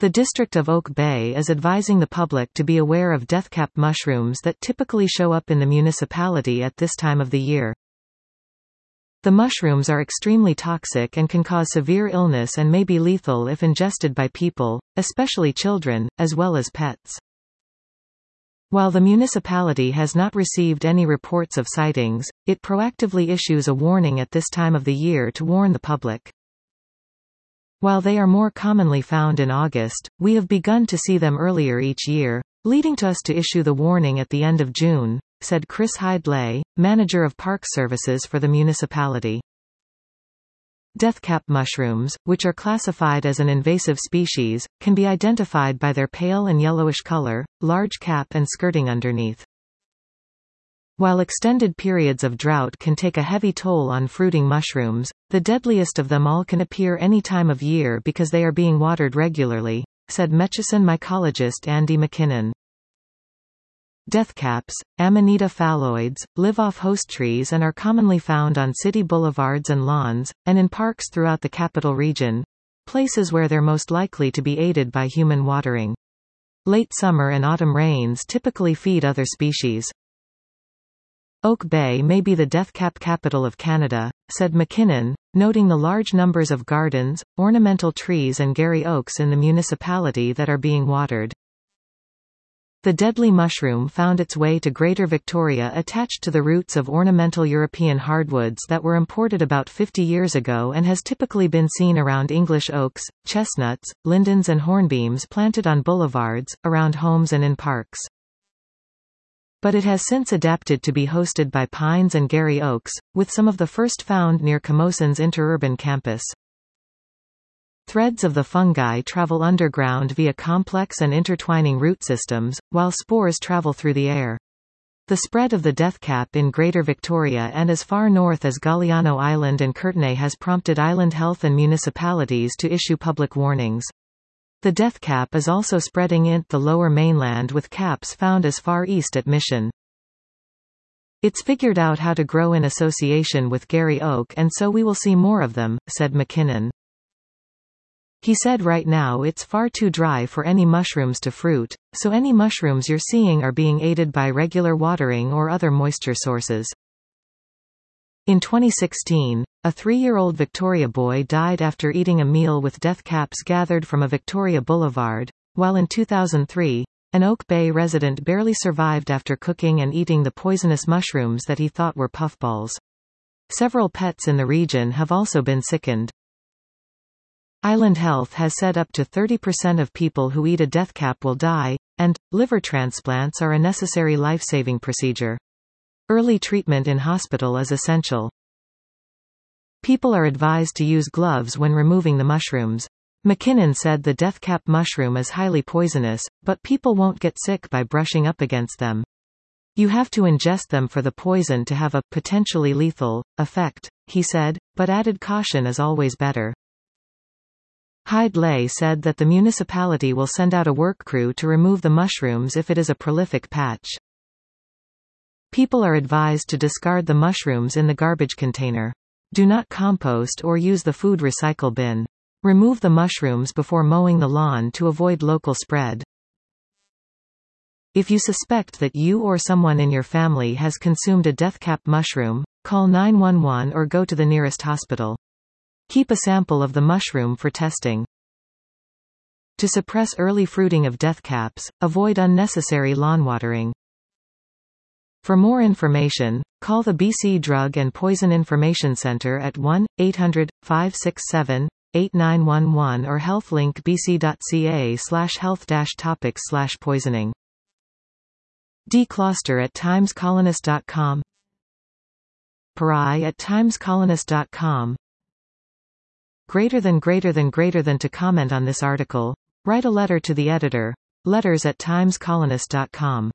The District of Oak Bay is advising the public to be aware of deathcap mushrooms that typically show up in the municipality at this time of the year. The mushrooms are extremely toxic and can cause severe illness and may be lethal if ingested by people, especially children, as well as pets. While the municipality has not received any reports of sightings, it proactively issues a warning at this time of the year to warn the public. While they are more commonly found in August, we have begun to see them earlier each year, leading to us to issue the warning at the end of June, said Chris Hidlay, manager of park services for the municipality. Deathcap mushrooms, which are classified as an invasive species, can be identified by their pale and yellowish color, large cap and skirting underneath. While extended periods of drought can take a heavy toll on fruiting mushrooms, the deadliest of them all can appear any time of year because they are being watered regularly, said Murchison mycologist Andy McKinnon. Deathcaps, Amanita phalloides, live off host trees and are commonly found on city boulevards and lawns, and in parks throughout the capital region, places where they're most likely to be aided by human watering. Late summer and autumn rains typically feed other species. Oak Bay may be the deathcap capital of Canada, said McKinnon, noting the large numbers of gardens, ornamental trees and Garry oaks in the municipality that are being watered. The deadly mushroom found its way to Greater Victoria attached to the roots of ornamental European hardwoods that were imported about 50 years ago and has typically been seen around English oaks, chestnuts, lindens and hornbeams planted on boulevards, around homes and in parks. But it has since adapted to be hosted by pines and Garry oaks, with some of the first found near Camoson's interurban campus. Threads of the fungi travel underground via complex and intertwining root systems, while spores travel through the air. The spread of the deathcap in Greater Victoria and as far north as Galiano Island and Courtenay has prompted island health and municipalities to issue public warnings. The deathcap is also spreading in the lower mainland with caps found as far east at Mission. It's figured out how to grow in association with Garry oak and so we will see more of them, said McKinnon. He said right now it's far too dry for any mushrooms to fruit, so any mushrooms you're seeing are being aided by regular watering or other moisture sources. In 2016, a 3-year-old Victoria boy died after eating a meal with deathcaps gathered from a Victoria boulevard, while in 2003, an Oak Bay resident barely survived after cooking and eating the poisonous mushrooms that he thought were puffballs. Several pets in the region have also been sickened. Island Health has said up to 30% of people who eat a deathcap will die, and liver transplants are a necessary life-saving procedure. Early treatment in hospital is essential. People are advised to use gloves when removing the mushrooms. McKinnon said the deathcap mushroom is highly poisonous, but people won't get sick by brushing up against them. You have to ingest them for the poison to have a potentially lethal effect, he said, but added caution is always better. Hidlay said that the municipality will send out a work crew to remove the mushrooms if it is a prolific patch. People are advised to discard the mushrooms in the garbage container. Do not compost or use the food recycle bin. Remove the mushrooms before mowing the lawn to avoid local spread. If you suspect that you or someone in your family has consumed a deathcap mushroom, call 911 or go to the nearest hospital. Keep a sample of the mushroom for testing. To suppress early fruiting of deathcaps, avoid unnecessary lawn watering. For more information, call the BC Drug and Poison Information Centre at 1-800-567-8911 or healthlinkbc.ca/health-topics/poisoning. Decloster at timescolonist.com. Parai at timescolonist.com. Greater than to comment on this article, write a letter to the editor, letters@timescolonist.com.